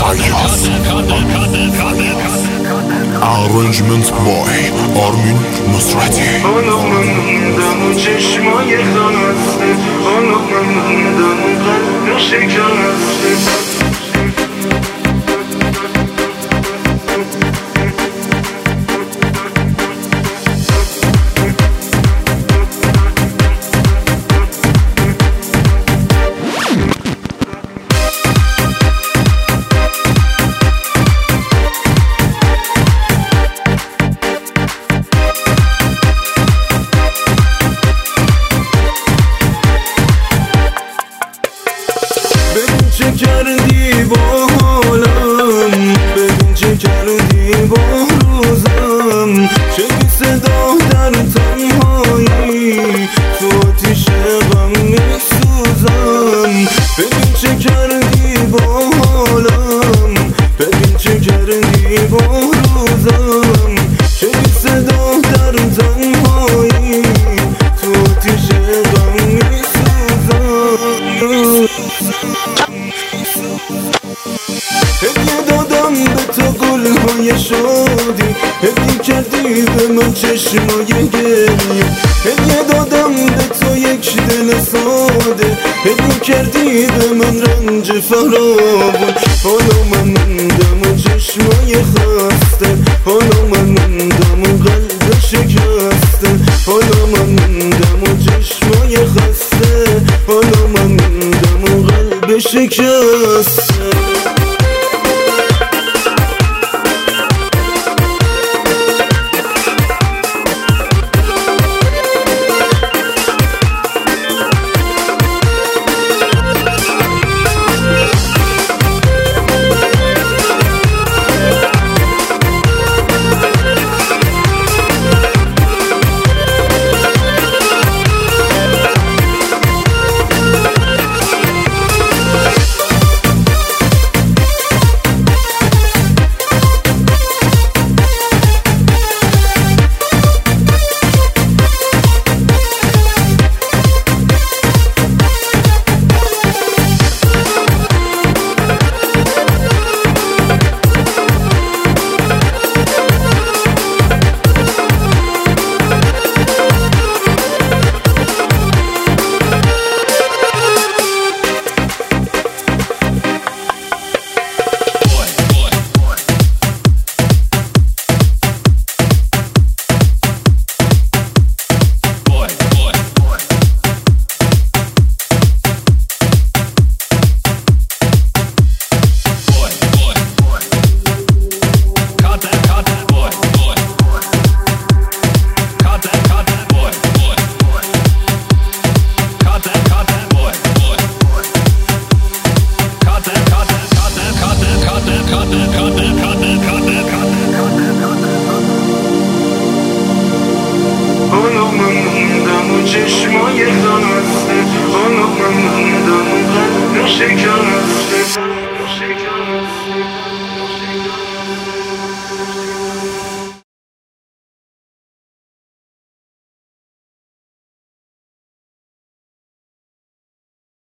Ayaz. Arrangement by Armin Nusrati. آنامندم و چشمای خسته، آنامندم و قلب شکسته. چه کردی با حالم، ببین چه کردی با روزم، چه بی صدا در تنهایی تو آتیش غم میسوزم. ببین چه کردی با حالم، ببین چه کردی با روزم، چه بی صدا در تنهایی تو آتیش غم میسوزم. هدیه دادم به تو گلهای شادی، هدیه کردی به من چشمای گریه. هدیه دادم به تو یک دل ساده، هدیه کردی به من رنج فراوان. حالا من موندم و چشمای خسته، حالا من موندم و قلب شکسته. حالا من موندم و چشمای خسته، حالا من موندم و قلب شکسته. چشمای خسته، آنامندم و قلب شکسته.